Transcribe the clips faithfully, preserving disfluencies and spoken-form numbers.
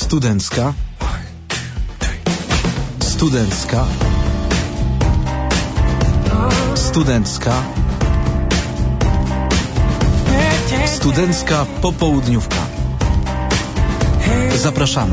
Studencka. Studencka. Studencka. Studencka popołudniówka. Zapraszamy.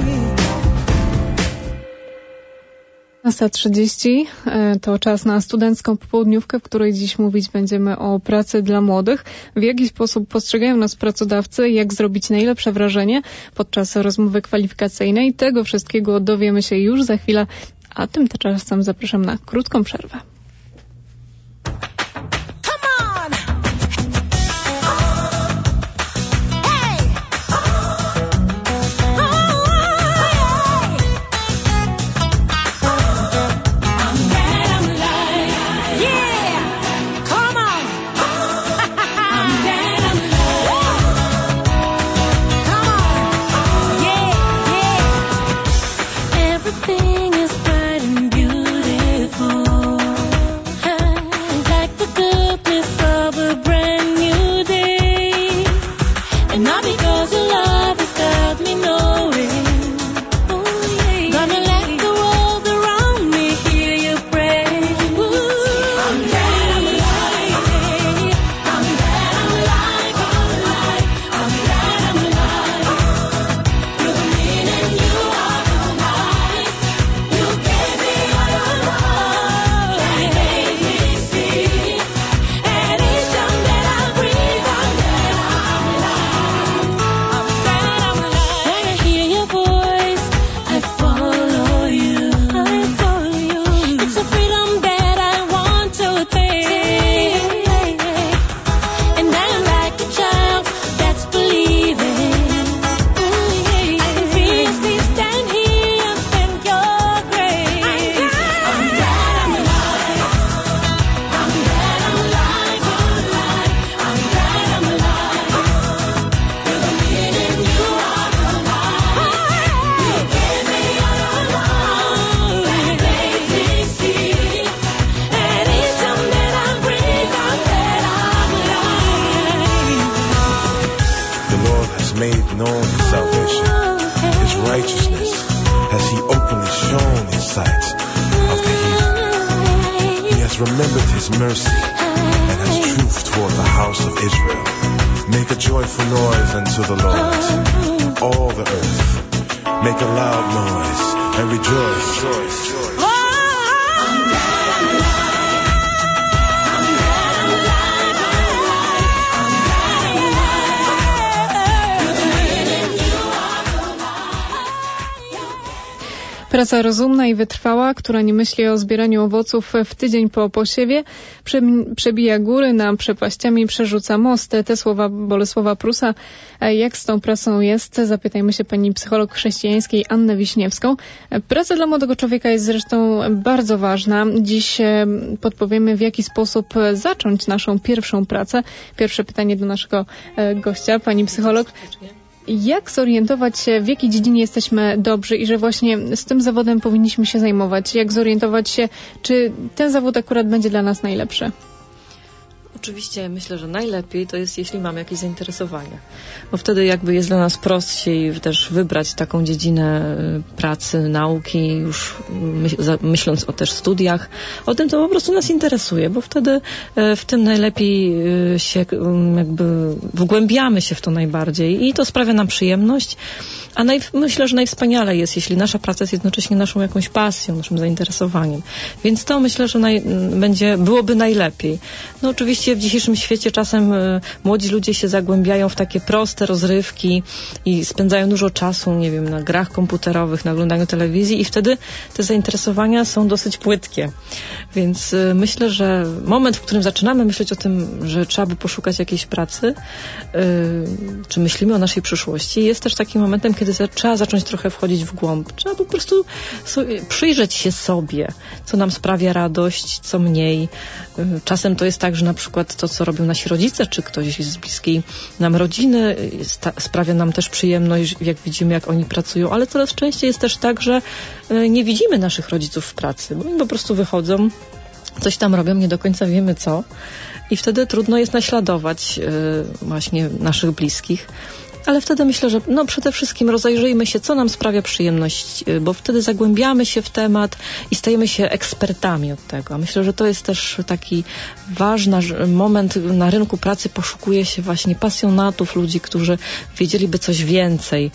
piętnasta trzydzieści to czas na studencką popołudniówkę, w której dziś mówić będziemy o pracy dla młodych. W jaki sposób postrzegają nas pracodawcy, jak zrobić najlepsze wrażenie podczas rozmowy kwalifikacyjnej. Tego wszystkiego dowiemy się już za chwilę, a tymczasem zapraszam na krótką przerwę. Remembered his mercy and his truth toward the house of Israel. Make a joyful noise unto the Lord, all the earth. Make a loud noise and rejoice. Praca rozumna i wytrwała, która nie myśli o zbieraniu owoców w tydzień po posiewie, przebija góry, nad przepaściami przerzuca mosty. Te słowa Bolesława Prusa. Jak z tą pracą jest? Zapytajmy się pani psycholog chrześcijańskiej Annę Wiśniewską. Praca dla młodego człowieka jest zresztą bardzo ważna. Dziś podpowiemy, w jaki sposób zacząć naszą pierwszą pracę. Pierwsze pytanie do naszego gościa, pani psycholog. Jak zorientować się, w jakiej dziedzinie jesteśmy dobrzy i że właśnie z tym zawodem powinniśmy się zajmować? Jak zorientować się, czy ten zawód akurat będzie dla nas najlepszy? Oczywiście myślę, że najlepiej to jest, jeśli mamy jakieś zainteresowania, bo wtedy jakby jest dla nas prościej też wybrać taką dziedzinę pracy, nauki, już myśląc o też studiach, o tym, co po prostu nas interesuje, bo wtedy w tym najlepiej się jakby wgłębiamy się w to najbardziej i to sprawia nam przyjemność, a naj, myślę, że najwspaniale jest, jeśli nasza praca jest jednocześnie naszą jakąś pasją, naszym zainteresowaniem. Więc to myślę, że naj, będzie, byłoby najlepiej. No oczywiście w dzisiejszym świecie czasem y, młodzi ludzie się zagłębiają w takie proste rozrywki i spędzają dużo czasu, nie wiem, na grach komputerowych, na oglądaniu telewizji i wtedy te zainteresowania są dosyć płytkie. Więc y, myślę, że moment, w którym zaczynamy myśleć o tym, że trzeba by poszukać jakiejś pracy, y, czy myślimy o naszej przyszłości, jest też takim momentem, kiedy za, trzeba zacząć trochę wchodzić w głąb. Trzeba po prostu sobie, przyjrzeć się sobie, co nam sprawia radość, co mniej. Y, czasem to jest tak, że na przykład to, co robią nasi rodzice, czy ktoś z bliskiej nam rodziny, sta- sprawia nam też przyjemność, jak widzimy, jak oni pracują, ale coraz częściej jest też tak, że y, nie widzimy naszych rodziców w pracy, bo oni po prostu wychodzą, coś tam robią, nie do końca wiemy co i wtedy trudno jest naśladować y, właśnie naszych bliskich. Ale wtedy myślę, że no przede wszystkim rozejrzyjmy się, co nam sprawia przyjemność, bo wtedy zagłębiamy się w temat i stajemy się ekspertami od tego. A myślę, że to jest też taki ważny moment na rynku pracy, poszukuje się właśnie pasjonatów, ludzi, którzy wiedzieliby coś więcej.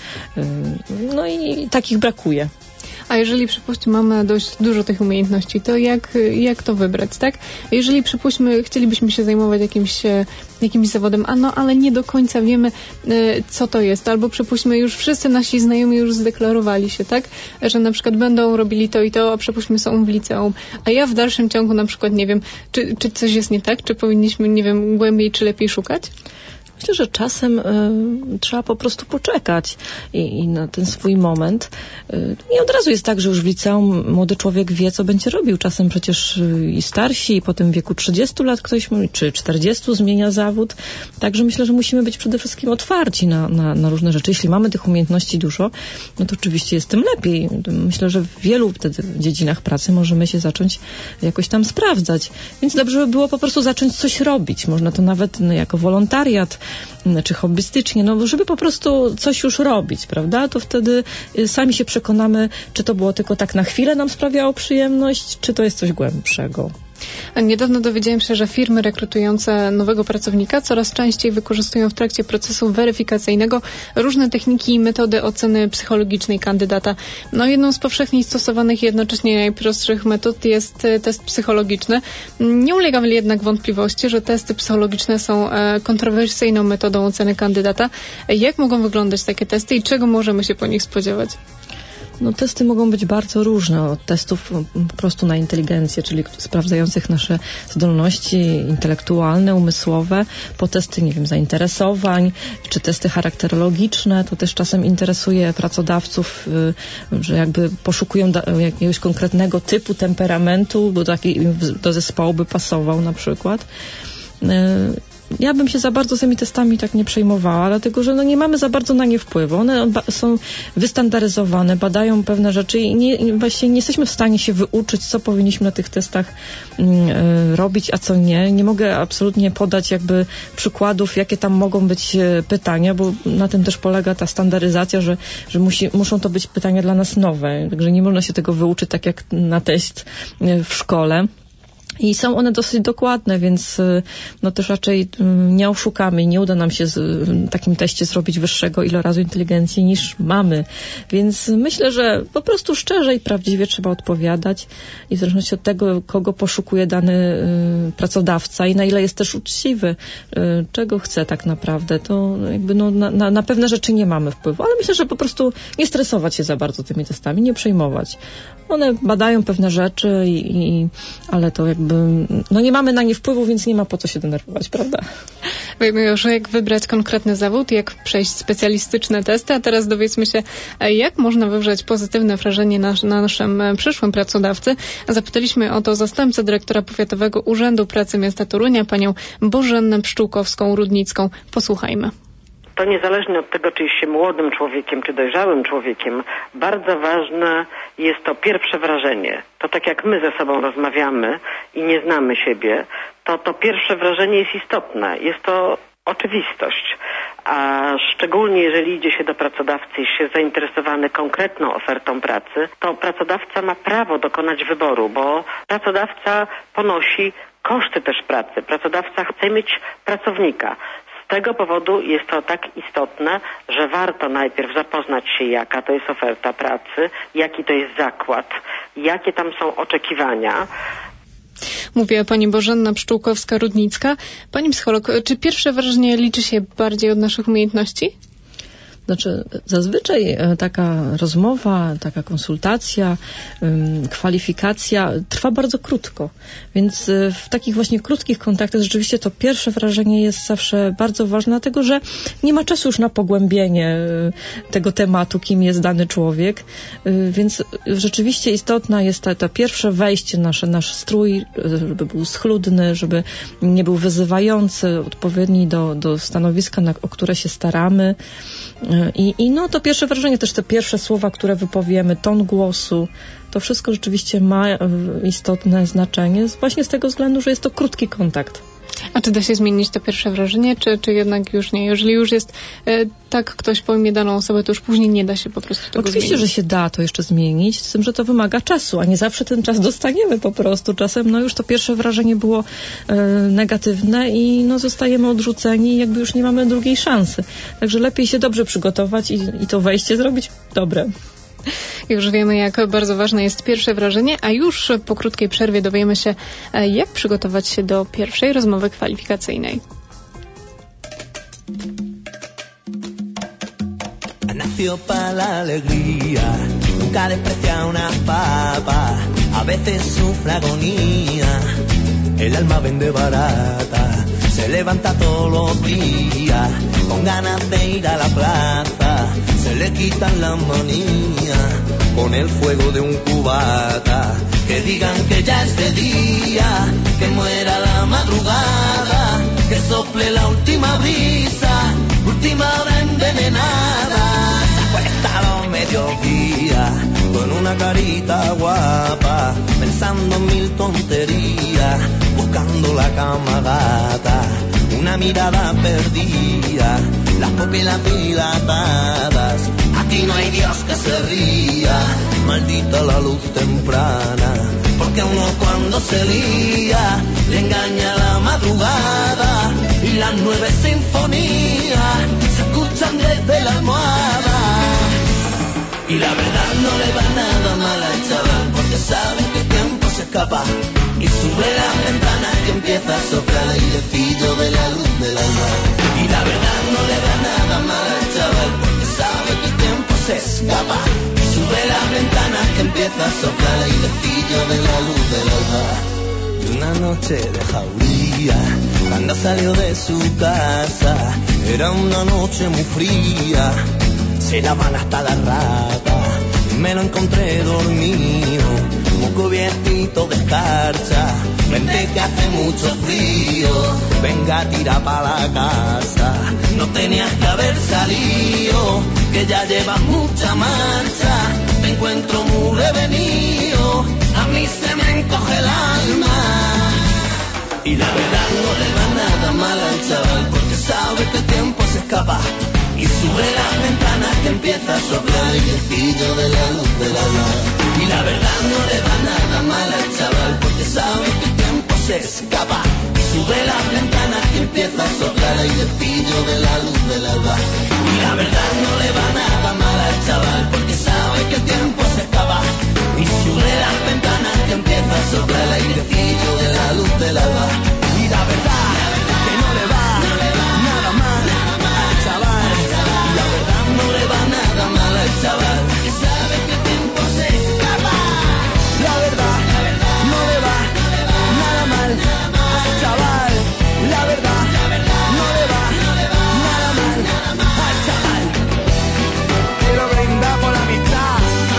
No i takich brakuje. A jeżeli, przypuśćmy, mamy dość dużo tych umiejętności, to jak, jak to wybrać, tak? Jeżeli, przypuśćmy, chcielibyśmy się zajmować jakimś, jakimś zawodem, a no, ale nie do końca wiemy, co to jest. Albo, przypuśćmy, już wszyscy nasi znajomi już zdeklarowali się, tak? Że na przykład będą robili to i to, a przypuśćmy, są w liceum. A ja w dalszym ciągu na przykład nie wiem, czy, czy coś jest nie tak? Czy powinniśmy, nie wiem, głębiej czy lepiej szukać? Myślę, że czasem y, trzeba po prostu poczekać i, i na ten swój moment. Y, nie od razu jest tak, że już w liceum młody człowiek wie, co będzie robił. Czasem przecież y, i starsi, i potem w wieku trzydziestu lat ktoś, czy czterdziestu zmienia zawód. Także myślę, że musimy być przede wszystkim otwarci na, na, na różne rzeczy. Jeśli mamy tych umiejętności dużo, no to oczywiście jest tym lepiej. Myślę, że w wielu wtedy dziedzinach pracy możemy się zacząć jakoś tam sprawdzać. Więc dobrze by było po prostu zacząć coś robić. Można to nawet no, jako wolontariat, czy hobbystycznie, no żeby po prostu coś już robić, prawda? To wtedy sami się przekonamy, czy to było tylko tak na chwilę nam sprawiało przyjemność, czy to jest coś głębszego. Niedawno dowiedziałem się, że firmy rekrutujące nowego pracownika coraz częściej wykorzystują w trakcie procesu weryfikacyjnego różne techniki i metody oceny psychologicznej kandydata. No jedną z powszechnie stosowanych i jednocześnie najprostszych metod jest test psychologiczny. Nie ulega jednak wątpliwości, że testy psychologiczne są kontrowersyjną metodą oceny kandydata. Jak mogą wyglądać takie testy i czego możemy się po nich spodziewać? No, testy mogą być bardzo różne, od testów po prostu na inteligencję, czyli sprawdzających nasze zdolności intelektualne, umysłowe, po testy, nie wiem, zainteresowań, czy testy charakterologiczne. To też czasem interesuje pracodawców, że jakby poszukują jakiegoś konkretnego typu temperamentu, bo taki do zespołu by pasował na przykład. Ja bym się za bardzo tymi testami tak nie przejmowała, dlatego że no nie mamy za bardzo na nie wpływu. One ba- są wystandaryzowane, badają pewne rzeczy i nie, właśnie nie jesteśmy w stanie się wyuczyć, co powinniśmy na tych testach y, robić, a co nie. Nie mogę absolutnie podać jakby przykładów, jakie tam mogą być y, pytania, bo na tym też polega ta standaryzacja, że, że musi, muszą to być pytania dla nas nowe, także nie można się tego wyuczyć tak jak na test y, w szkole. I są one dosyć dokładne, więc no też raczej nie oszukamy i nie uda nam się z takim teście zrobić wyższego ilorazu inteligencji niż mamy. Więc myślę, że po prostu szczerze i prawdziwie trzeba odpowiadać i w zależności od tego, kogo poszukuje dany y, pracodawca i na ile jest też uczciwy, y, czego chce tak naprawdę, to jakby no, na, na, na pewne rzeczy nie mamy wpływu. Ale myślę, że po prostu nie stresować się za bardzo tymi testami, nie przejmować. One badają pewne rzeczy, i, i, ale to jakby no nie mamy na nie wpływu, więc nie ma po co się denerwować, prawda? Wiemy już, jak wybrać konkretny zawód, jak przejść specjalistyczne testy, a teraz dowiedzmy się, jak można wywrzeć pozytywne wrażenie na, na naszym przyszłym pracodawcy. Zapytaliśmy o to zastępcę dyrektora Powiatowego Urzędu Pracy Miasta Torunia, panią Bożennę Pszczółkowską-Rudnicką. Posłuchajmy. To niezależnie od tego, czy jest się młodym człowiekiem, czy dojrzałym człowiekiem, bardzo ważne jest to pierwsze wrażenie. To tak jak my ze sobą rozmawiamy i nie znamy siebie, to to pierwsze wrażenie jest istotne. Jest to oczywistość. A szczególnie jeżeli idzie się do pracodawcy i się zainteresowany konkretną ofertą pracy, to pracodawca ma prawo dokonać wyboru, bo pracodawca ponosi koszty też pracy. Pracodawca chce mieć pracownika. Z tego powodu jest to tak istotne, że warto najpierw zapoznać się, jaka to jest oferta pracy, jaki to jest zakład, jakie tam są oczekiwania. Mówiła pani Bożenna Pszczółkowska-Rudnicka. Pani psycholog, czy pierwsze wrażenie liczy się bardziej od naszych umiejętności? Znaczy, zazwyczaj taka rozmowa, taka konsultacja, kwalifikacja trwa bardzo krótko. Więc w takich właśnie krótkich kontaktach rzeczywiście to pierwsze wrażenie jest zawsze bardzo ważne, dlatego że nie ma czasu już na pogłębienie tego tematu, kim jest dany człowiek. Więc rzeczywiście istotne jest to, to pierwsze wejście, nasze, nasz strój, żeby był schludny, żeby nie był wyzywający, odpowiedni do, do stanowiska, na, o które się staramy. I, I no to pierwsze wrażenie, też te pierwsze słowa, które wypowiemy, ton głosu, to wszystko rzeczywiście ma istotne znaczenie, właśnie z tego względu, że jest to krótki kontakt. A czy da się zmienić to pierwsze wrażenie, czy, czy jednak już nie? Jeżeli już jest e, tak, ktoś pojmie daną osobę, to już później nie da się po prostu tego Oczywiście, zmienić. że się da to jeszcze zmienić, z tym, że to wymaga czasu, a nie zawsze ten czas dostaniemy po prostu. Czasem no już to pierwsze wrażenie było e, negatywne i no zostajemy odrzuceni i jakby już nie mamy drugiej szansy. Także lepiej się dobrze przygotować i, i to wejście zrobić dobre. Już wiemy, jak bardzo ważne jest pierwsze wrażenie, a już po krótkiej przerwie dowiemy się, jak przygotować się do pierwszej rozmowy kwalifikacyjnej. Nació para la alegría, nunca desprecia una papa, a veces sufre agonía, el alma vende barata, se levanta todos los días, con ganas de ir a la plaza, se le quitan las manías, con el fuego de un cubata, que digan que ya es de día, que muera la madrugada, que sople la última brisa, última hora envenenada, se acuesta a los mediodía, con una carita guapa, pensando en mil tonterías, buscando la cama gata, una mirada perdida, las pupilas dilatadas, aquí no hay Dios que se ría, maldita la luz temprana, porque uno cuando se lía, le engaña la madrugada, y las nueve sinfonías se escuchan desde la almohada. Y la verdad no le va nada mal al chaval, porque sabe que el tiempo se escapa, y sube las ventanas que empieza a soplar el airecillo de la luz del alma. Y la verdad no le va nada mal al chaval, porque sabe que el tiempo se escapa, y sube las ventanas que empieza a soplar el airecillo de la luz del alma. Y una noche de jauría, cuando salió de su casa, era una noche muy fría, se lavan hasta la rata, y me lo encontré dormido, muy cubiertito de escarcha, vente que hace mucho frío, venga tira pa' la casa, no tenías que haber salido, que ya llevas mucha marcha, me encuentro muy revenido, a mí se me encoge el alma. Y la verdad no le va nada mal al chaval, porque sabe que el tiempo se escapa, y sube las ventanas que empieza a soplar el airecillo de la luz del alma. Y la verdad no le va nada mal al chaval, porque sabe que el tiempo se escapa, y sube las ventanas que empieza a soplar el airecillo de la luz del alba. Y la verdad no le va nada mal al chaval, porque sabe que el tiempo se escapa, y sube las ventanas que empieza a soplar el airecillo de la luz del alba. Y la verdad que no le va nada mal al chaval, y la verdad no le va nada mal al chaval, que sabe que el tiempo se escapa. La verdad no le va nada mal al chaval, la verdad no le va nada mal al chaval. Quiero brindar por la amistad.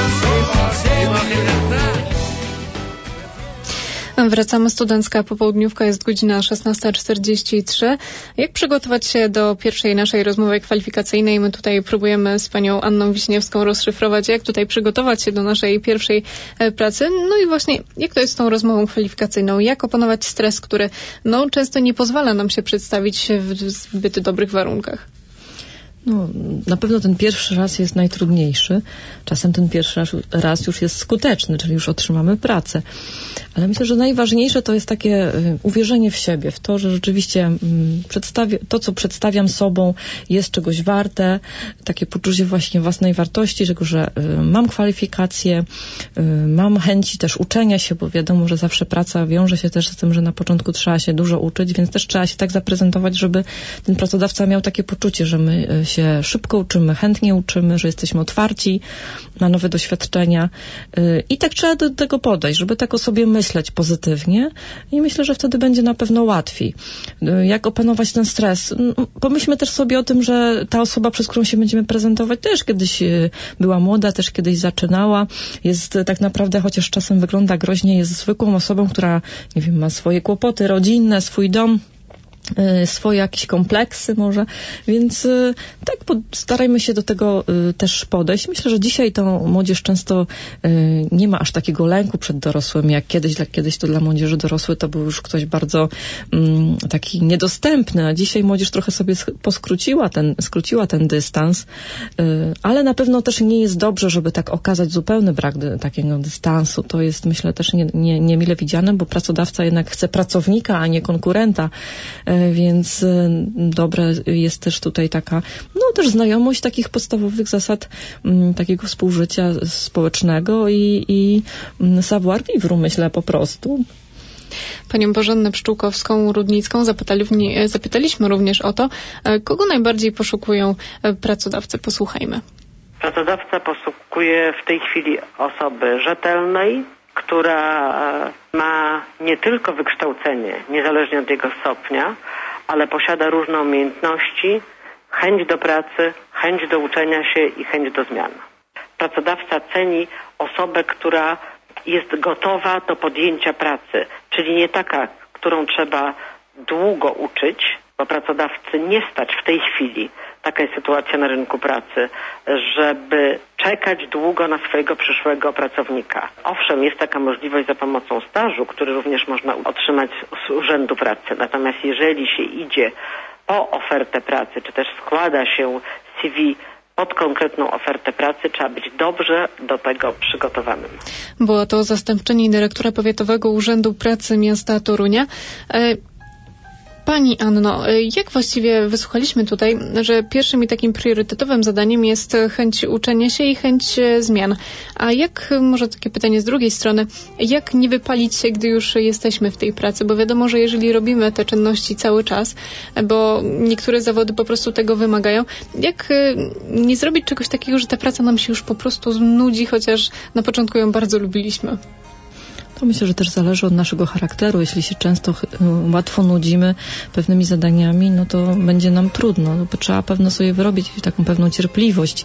Wracamy, Studencka Popołudniówka, jest godzina szesnasta czterdzieści trzy. Jak przygotować się do pierwszej naszej rozmowy kwalifikacyjnej? My tutaj próbujemy z panią Anną Wiśniewską rozszyfrować, jak tutaj przygotować się do naszej pierwszej pracy. No i właśnie, jak to jest z tą rozmową kwalifikacyjną? Jak opanować stres, który no, często nie pozwala nam się przedstawić w zbyt dobrych warunkach? No, na pewno ten pierwszy raz jest najtrudniejszy. Czasem ten pierwszy raz już jest skuteczny, czyli już otrzymamy pracę. Ale myślę, że najważniejsze to jest takie uwierzenie w siebie, w to, że rzeczywiście przedstawię, to, co przedstawiam sobą, jest czegoś warte. Takie poczucie właśnie własnej wartości, że, że mam kwalifikacje, mam chęci też uczenia się, bo wiadomo, że zawsze praca wiąże się też z tym, że na początku trzeba się dużo uczyć, więc też trzeba się tak zaprezentować, żeby ten pracodawca miał takie poczucie, że my się szybko uczymy, chętnie uczymy, że jesteśmy otwarci na nowe doświadczenia. I tak trzeba do tego podejść, żeby tak o sobie myśleć pozytywnie i myślę, że wtedy będzie na pewno łatwiej. Jak opanować ten stres? Pomyślmy też sobie o tym, że ta osoba, przez którą się będziemy prezentować, też kiedyś była młoda, też kiedyś zaczynała. Jest tak naprawdę, chociaż czasem wygląda groźnie, jest zwykłą osobą, która, nie wiem, ma swoje kłopoty rodzinne, swój dom. swoje jakieś kompleksy może, więc tak starajmy się do tego też podejść. Myślę, że dzisiaj to młodzież często nie ma aż takiego lęku przed dorosłym, jak kiedyś. Kiedyś to dla młodzieży dorosły to był już ktoś bardzo um, taki niedostępny, a dzisiaj młodzież trochę sobie poskróciła ten, skróciła ten dystans, ale na pewno też nie jest dobrze, żeby tak okazać zupełny brak takiego dystansu. To jest, myślę, też nie, nie, nie mile widziane, bo pracodawca jednak chce pracownika, a nie konkurenta. Więc dobre jest też tutaj taka, no też znajomość takich podstawowych zasad m, takiego współżycia społecznego i, i savoir vivre, myślę, po prostu. Panią Bożennę Pszczółkowską-Rudnicką zapytali, zapytaliśmy również o to, kogo najbardziej poszukują pracodawcy. Posłuchajmy. Pracodawca poszukuje w tej chwili osoby rzetelnej, która ma nie tylko wykształcenie, niezależnie od jego stopnia, ale posiada różne umiejętności, chęć do pracy, chęć do uczenia się i chęć do zmian. Pracodawca ceni osobę, która jest gotowa do podjęcia pracy, czyli nie taka, którą trzeba długo uczyć, bo pracodawcy nie stać w tej chwili, taka jest sytuacja na rynku pracy, żeby czekać długo na swojego przyszłego pracownika. Owszem, jest taka możliwość za pomocą stażu, który również można otrzymać z Urzędu Pracy. Natomiast jeżeli się idzie po ofertę pracy, czy też składa się C V pod konkretną ofertę pracy, trzeba być dobrze do tego przygotowanym. Była to zastępczyni dyrektora Powiatowego Urzędu Pracy Miasta Torunia. Pani Anno, jak właściwie wysłuchaliśmy tutaj, że pierwszym i takim priorytetowym zadaniem jest chęć uczenia się i chęć zmian. A jak, może takie pytanie z drugiej strony, jak nie wypalić się, gdy już jesteśmy w tej pracy? Bo wiadomo, że jeżeli robimy te czynności cały czas, bo niektóre zawody po prostu tego wymagają, jak nie zrobić czegoś takiego, że ta praca nam się już po prostu znudzi, chociaż na początku ją bardzo lubiliśmy? To myślę, że też zależy od naszego charakteru. Jeśli się często łatwo nudzimy pewnymi zadaniami, no to będzie nam trudno. No, bo trzeba pewno sobie wyrobić taką pewną cierpliwość.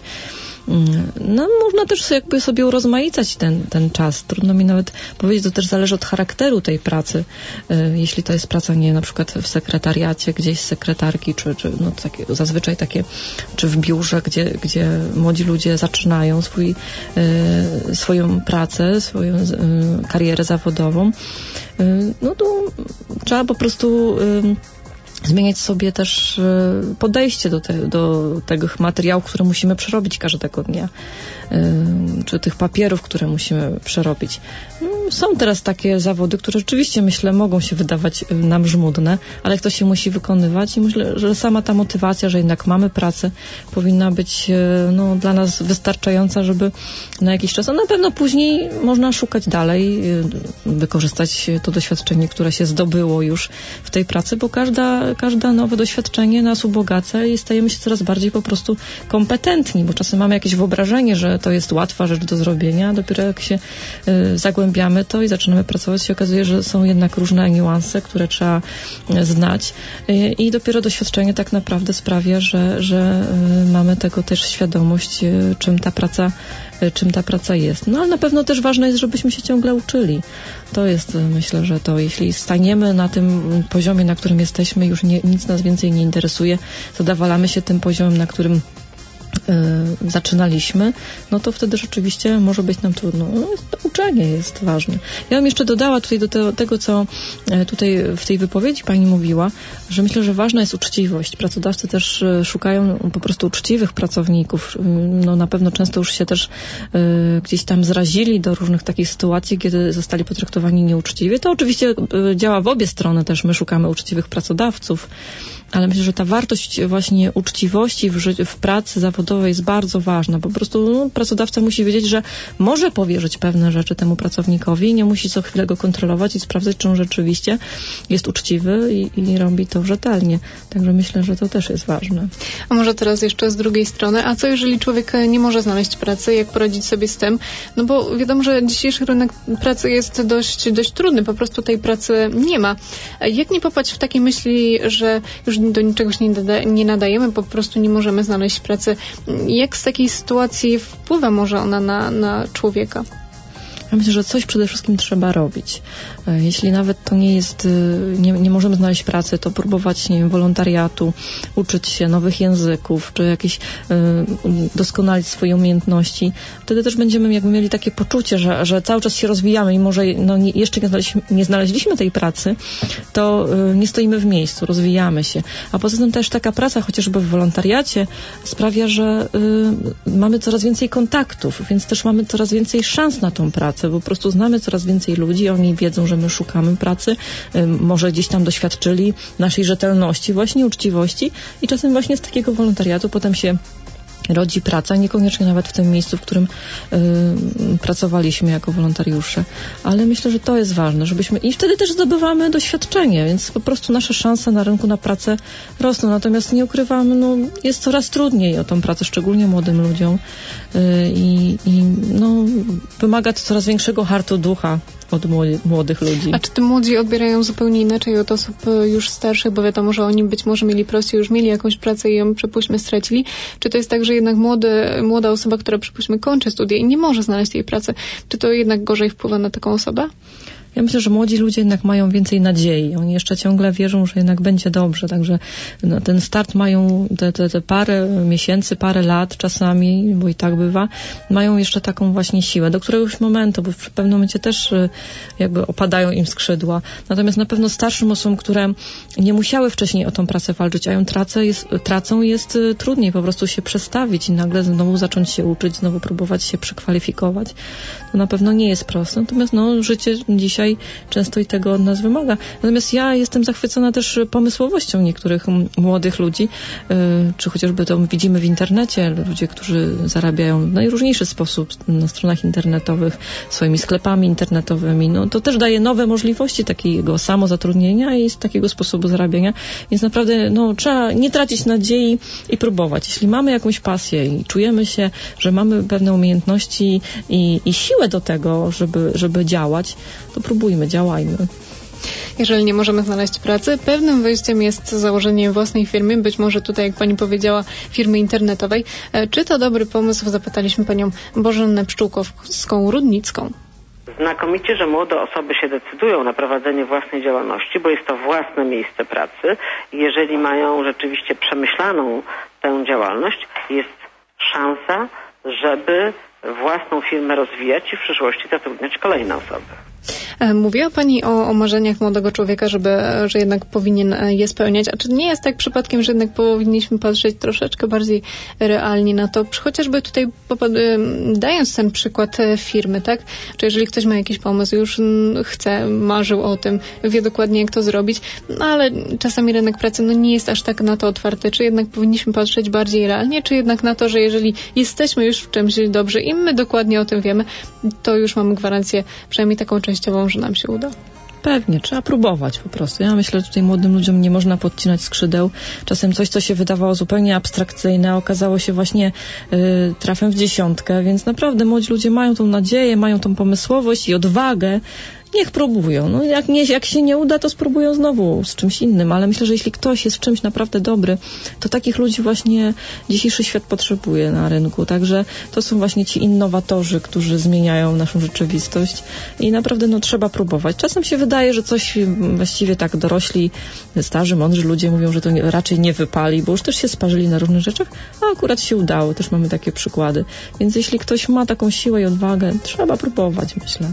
No, można też jakby sobie urozmaicać ten, ten czas. Trudno mi nawet powiedzieć, to też zależy od charakteru tej pracy. Jeśli to jest praca, nie na przykład w sekretariacie, gdzieś sekretarki, czy, czy no, takie, zazwyczaj takie, czy w biurze, gdzie, gdzie młodzi ludzie zaczynają swój, y, swoją pracę, swoją y, karierę zawodową, y, no to trzeba po prostu y, zmieniać sobie też podejście do, te, do tych materiałów, które musimy przerobić każdego dnia, czy tych papierów, które musimy przerobić. Są teraz takie zawody, które rzeczywiście, myślę, mogą się wydawać nam żmudne, ale ktoś się musi wykonywać i myślę, że sama ta motywacja, że jednak mamy pracę, powinna być no, dla nas wystarczająca, żeby na jakiś czas, a na pewno później można szukać dalej, wykorzystać to doświadczenie, które się zdobyło już w tej pracy, bo każda Każde nowe doświadczenie nas ubogaca i stajemy się coraz bardziej po prostu kompetentni, bo czasem mamy jakieś wyobrażenie, że to jest łatwa rzecz do zrobienia, a dopiero jak się y, zagłębiamy to i zaczynamy pracować, się okazuje, że są jednak różne niuanse, które trzeba y, znać y, i dopiero doświadczenie tak naprawdę sprawia, że, że y, mamy tego też świadomość, y, czym ta praca czym ta praca jest. No ale na pewno też ważne jest, żebyśmy się ciągle uczyli. To jest, myślę, że to jeśli staniemy na tym poziomie, na którym jesteśmy, już nie, nic nas więcej nie interesuje, zadawalamy się tym poziomem, na którym y, zaczynaliśmy, no to wtedy rzeczywiście może być nam trudno. No, to uczenie jest ważne. Ja bym jeszcze dodała tutaj do te, tego, co tutaj w tej wypowiedzi pani mówiła, że myślę, że ważna jest uczciwość. Pracodawcy też szukają po prostu uczciwych pracowników. No na pewno często już się też y, gdzieś tam zrazili do różnych takich sytuacji, kiedy zostali potraktowani nieuczciwie. To oczywiście y, działa w obie strony też. My szukamy uczciwych pracodawców, ale myślę, że ta wartość właśnie uczciwości w, ży- w pracy zawodowej jest bardzo ważna. Po prostu no, pracodawca musi wiedzieć, że może powierzyć pewne rzeczy temu pracownikowi, nie musi co chwilę go kontrolować i sprawdzać, czy on rzeczywiście jest uczciwy i, i robi to rzetelnie. Także myślę, że to też jest ważne. A może teraz jeszcze z drugiej strony, a co jeżeli człowiek nie może znaleźć pracy, jak poradzić sobie z tym? No bo wiadomo, że dzisiejszy rynek pracy jest dość, dość trudny, po prostu tej pracy nie ma. Jak nie popaść w takie myśli, że już do niczego się nie, nada, nie nadajemy, po prostu nie możemy znaleźć pracy? Jak z takiej sytuacji wpływa może ona na, na człowieka? Ja myślę, że coś przede wszystkim trzeba robić. Jeśli nawet to nie jest, nie, nie możemy znaleźć pracy, to próbować, nie wiem, wolontariatu, uczyć się nowych języków, czy jakieś y, doskonalić swoje umiejętności. Wtedy też będziemy jakby mieli takie poczucie, że, że cały czas się rozwijamy i może no, nie, jeszcze nie znaleźliśmy, nie znaleźliśmy tej pracy, to y, nie stoimy w miejscu, rozwijamy się. A poza tym też taka praca, chociażby w wolontariacie, sprawia, że y, mamy coraz więcej kontaktów, więc też mamy coraz więcej szans na tą pracę, bo po prostu znamy coraz więcej ludzi, oni wiedzą, że my szukamy pracy, y, może gdzieś tam doświadczyli naszej rzetelności, właśnie uczciwości i czasem właśnie z takiego wolontariatu potem się rodzi praca, niekoniecznie nawet w tym miejscu, w którym y, pracowaliśmy jako wolontariusze. Ale myślę, że to jest ważne, żebyśmy... I wtedy też zdobywamy doświadczenie, więc po prostu nasze szanse na rynku na pracę rosną. Natomiast nie ukrywamy, no, jest coraz trudniej o tą pracę, szczególnie młodym ludziom. Y, i, i no, wymaga to coraz większego hartu ducha od młodych ludzi. A czy te młodzi odbierają zupełnie inaczej od osób już starszych, bo wiadomo, że oni być może mieli prościej, już mieli jakąś pracę i ją, przypuśćmy, stracili? Czy to jest tak, że jednak młody, młoda osoba, która, przypuśćmy, kończy studia i nie może znaleźć tej pracy, czy to jednak gorzej wpływa na taką osobę? Ja myślę, że młodzi ludzie jednak mają więcej nadziei. Oni jeszcze ciągle wierzą, że jednak będzie dobrze. Także no, ten start mają te, te, te parę miesięcy, parę lat czasami, bo i tak bywa, mają jeszcze taką właśnie siłę, do któregoś momentu, bo w pewnym momencie też jakby opadają im skrzydła. Natomiast na pewno starszym osobom, które nie musiały wcześniej o tą pracę walczyć, a ją tracę jest, tracą, jest trudniej po prostu się przestawić i nagle znowu zacząć się uczyć, znowu próbować się przekwalifikować. To na pewno nie jest proste. Natomiast no, życie dzisiaj często i tego od nas wymaga. Natomiast ja jestem zachwycona też pomysłowością niektórych młodych ludzi, yy, czy chociażby to widzimy w internecie, ludzie, którzy zarabiają w najróżniejszy sposób na stronach internetowych, swoimi sklepami internetowymi. No, to też daje nowe możliwości takiego samozatrudnienia i z takiego sposobu zarabiania. Więc naprawdę no, trzeba nie tracić nadziei i próbować. Jeśli mamy jakąś pasję i czujemy się, że mamy pewne umiejętności i, i siłę do tego, żeby, żeby działać, to próbujmy, działajmy. Jeżeli nie możemy znaleźć pracy, pewnym wyjściem jest założenie własnej firmy, być może tutaj, jak pani powiedziała, firmy internetowej. Czy to dobry pomysł? Zapytaliśmy panią Bożennę Pszczółkowską-Rudnicką. Znakomicie, że młode osoby się decydują na prowadzenie własnej działalności, bo jest to własne miejsce pracy. Jeżeli mają rzeczywiście przemyślaną tę działalność, jest szansa, żeby własną firmę rozwijać i w przyszłości zatrudniać kolejne osoby. Mówiła pani o, o marzeniach młodego człowieka, żeby, że jednak powinien je spełniać. A czy nie jest tak przypadkiem, że jednak powinniśmy patrzeć troszeczkę bardziej realnie na to, chociażby tutaj dając ten przykład firmy, tak? Czy jeżeli ktoś ma jakiś pomysł, już chce, marzył o tym, wie dokładnie, jak to zrobić, no ale czasami rynek pracy no, nie jest aż tak na to otwarty. Czy jednak powinniśmy patrzeć bardziej realnie, czy jednak na to, że jeżeli jesteśmy już w czymś dobrzy i my dokładnie o tym wiemy, to już mamy gwarancję, przynajmniej taką częściową, że nam się uda? Pewnie, trzeba próbować po prostu. Ja myślę, że tutaj młodym ludziom nie można podcinać skrzydeł. Czasem coś, co się wydawało zupełnie abstrakcyjne, okazało się właśnie y, trafem w dziesiątkę, więc naprawdę młodzi ludzie mają tą nadzieję, mają tą pomysłowość i odwagę. Niech próbują. No, jak, nie, jak się nie uda, to spróbują znowu z czymś innym, ale myślę, że jeśli ktoś jest w czymś naprawdę dobry, to takich ludzi właśnie dzisiejszy świat potrzebuje na rynku. Także to są właśnie ci innowatorzy, którzy zmieniają naszą rzeczywistość i naprawdę no, trzeba próbować. Czasem się wydaje, że coś właściwie tak dorośli, starzy, mądrzy ludzie mówią, że to nie, raczej nie wypali, bo już też się sparzyli na różnych rzeczach, a akurat się udało. Też mamy takie przykłady. Więc jeśli ktoś ma taką siłę i odwagę, trzeba próbować, myślę.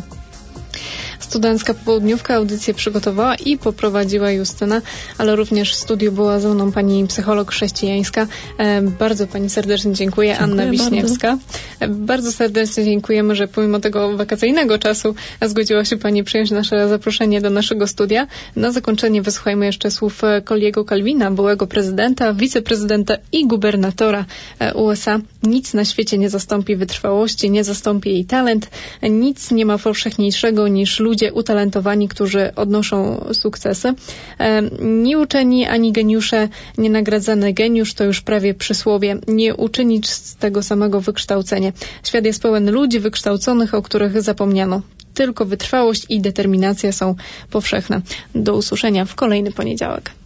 Studencka Popołudniówka audycję przygotowała i poprowadziła Justyna, ale również w studiu była ze mną pani psycholog chrześcijańska. E, bardzo pani serdecznie dziękuję. Dziękuję Anna Wiśniewska. Bardzo. E, bardzo serdecznie dziękujemy, że pomimo tego wakacyjnego czasu zgodziła się pani przyjąć nasze zaproszenie do naszego studia. Na zakończenie wysłuchajmy jeszcze słów Colliego Calvina, byłego prezydenta, wiceprezydenta i gubernatora U S A. Nic na świecie nie zastąpi wytrwałości, nie zastąpi jej talent. Nic nie ma powszechniejszego niż ludzie utalentowani, którzy odnoszą sukcesy. E, nie uczeni ani geniusze, nie nagradzany geniusz to już prawie przysłowie. Nie uczynić z tego samego wykształcenie. Świat jest pełen ludzi wykształconych, o których zapomniano. Tylko wytrwałość i determinacja są powszechne. Do usłyszenia w kolejny poniedziałek.